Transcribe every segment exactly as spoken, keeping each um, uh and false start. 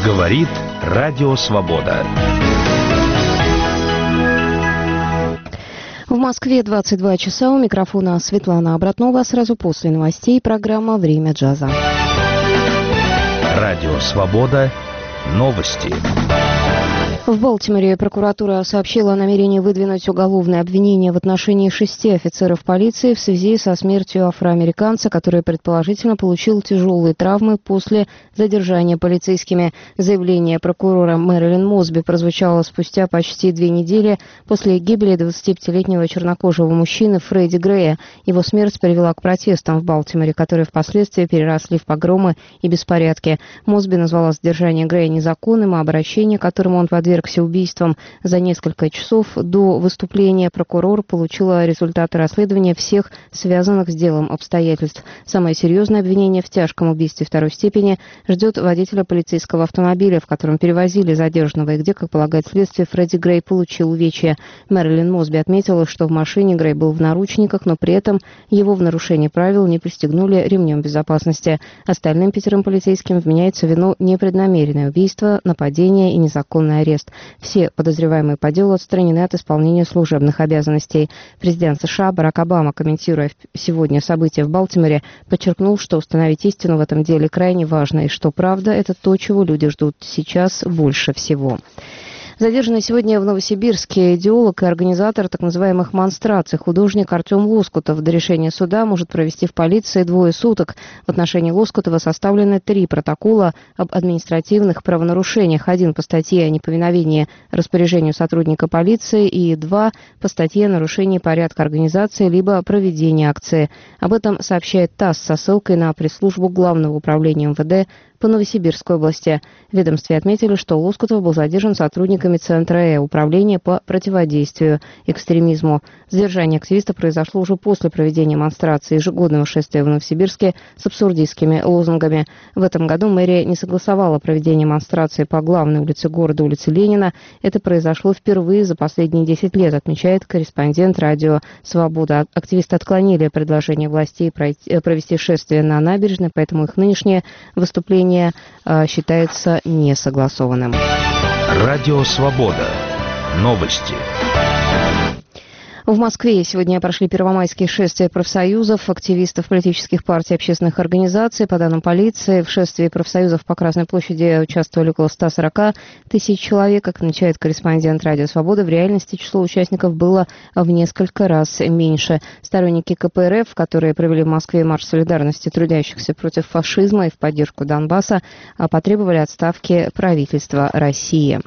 Говорит Радио Свобода. В Москве двадцать два часа. У микрофона Светлана Обратнова. Сразу после новостей программа «Время джаза». Радио Свобода. Новости. В Балтиморе прокуратура сообщила о намерении выдвинуть уголовное обвинение в отношении шести офицеров полиции в связи со смертью афроамериканца, который предположительно получил тяжелые травмы после задержания полицейскими. Заявление прокурора Мэрилин Мосби прозвучало спустя почти две недели после гибели двадцатипятилетнего чернокожего мужчины Фредди Грея. Его смерть привела к протестам в Балтиморе, которые впоследствии переросли в погромы и беспорядки. Мосби назвала задержание Грея незаконным, а обращение, которому он подвергся убийством за несколько часов до выступления, прокурор получила результаты расследования всех связанных с делом обстоятельств. Самое серьезное обвинение в тяжком убийстве второй степени ждет водителя полицейского автомобиля, в котором перевозили задержанного, и где, как полагает следствие, Фредди Грей получил увечья. Мэрилин Мосби отметила, что в машине Грей был в наручниках, но при этом его в нарушении правил не пристегнули ремнем безопасности. Остальным пятерым полицейским вменяется в вину непреднамеренное убийство, нападение и незаконный арест. Все подозреваемые по делу отстранены от исполнения служебных обязанностей. Президент США Барак Обама, комментируя сегодня события в Балтиморе, подчеркнул, что установить истину в этом деле крайне важно, и что правда – это то, чего люди ждут сейчас больше всего. Задержанный сегодня в Новосибирске идеолог и организатор так называемых монстраций художник Артем Лоскутов до решения суда может провести в полиции двое суток. В отношении Лоскутова составлены три протокола об административных правонарушениях. Один по статье о неповиновении распоряжению сотрудника полиции и два по статье о нарушении порядка организации либо проведения акции. Об этом сообщает ТАСС со ссылкой на пресс-службу Главного управления МВД по Новосибирской области. В ведомстве отметили, что Лоскутов был задержан сотрудниками Центра Э, Управления по противодействию экстремизму. Задержание активиста произошло уже после проведения монстрации ежегодного шествия в Новосибирске с абсурдистскими лозунгами. В этом году мэрия не согласовала проведение монстрации по главной улице города, улице Ленина. Это произошло впервые за последние десять лет, отмечает корреспондент радио «Свобода». Активисты отклонили предложение властей пройти, провести шествие на набережной, поэтому их нынешнее выступление считается несогласованным. Радио Свобода. Новости. В Москве сегодня прошли первомайские шествия профсоюзов, активистов политических партий, общественных организаций. По данным полиции, в шествии профсоюзов по Красной площади участвовали около ста сорока тысяч человек. Как отмечает корреспондент радио «Свобода», в реальности число участников было в несколько раз меньше. Сторонники ка пэ эр эф, которые провели в Москве марш солидарности трудящихся против фашизма и в поддержку Донбасса, потребовали отставки правительства России.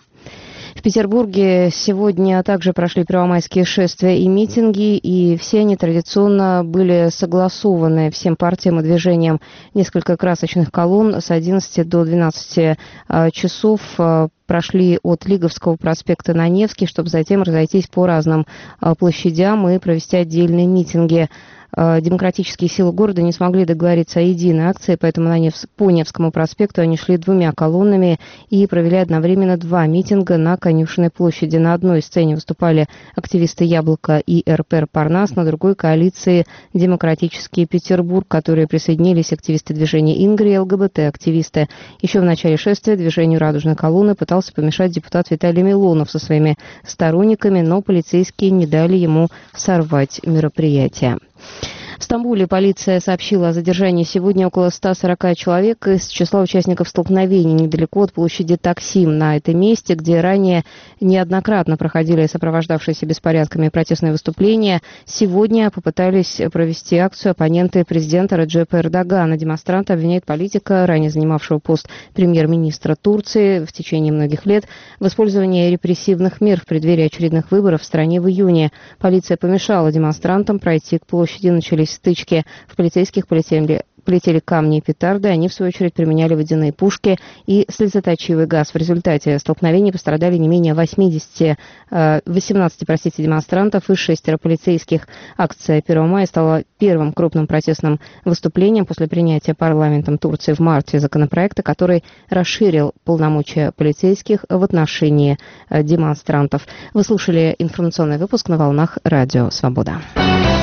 В Петербурге сегодня также прошли первомайские шествия и митинги, и все они традиционно были согласованы всем партиям и движениям. Несколько красочных колонн с одиннадцати до двенадцати часов прошли от Лиговского проспекта на Невский, чтобы затем разойтись по разным площадям и провести отдельные митинги. Демократические силы города не смогли договориться о единой акции, поэтому на Невс... по Невскому проспекту они шли двумя колоннами и провели одновременно два митинга на Конюшенной площади. На одной сцене выступали активисты «Яблоко» и эр пэ эр «Парнас», на другой коалиции «Демократический Петербург», которые присоединились активисты движения «Ингри» и эл гэ бэ тэ-активисты. Еще в начале шествия движению «Радужной колонны» пытался помешать депутат Виталий Милонов со своими сторонниками, но полицейские не дали ему сорвать мероприятие. В Стамбуле полиция сообщила о задержании сегодня около ста сорока человек из числа участников столкновений недалеко от площади Таксим. На этом месте, где ранее неоднократно проходили сопровождавшиеся беспорядками протестные выступления, сегодня попытались провести акцию оппоненты президента Реджепа Эрдогана. Демонстранты обвиняют политика, ранее занимавшего пост премьер-министра Турции в течение многих лет, в использовании репрессивных мер в преддверии очередных выборов в стране в июне. Полиция помешала демонстрантам пройти к площади, начались стычки. В полицейских полетели, полетели камни и петарды. Они, в свою очередь, применяли водяные пушки и слезоточивый газ. В результате столкновений пострадали не менее восьмидесяти, восемнадцати простите, демонстрантов и шестеро полицейских. Акция первого мая стала первым крупным протестным выступлением после принятия парламентом Турции в марте законопроекта, который расширил полномочия полицейских в отношении демонстрантов. Вы слушали информационный выпуск на волнах Радио Свобода.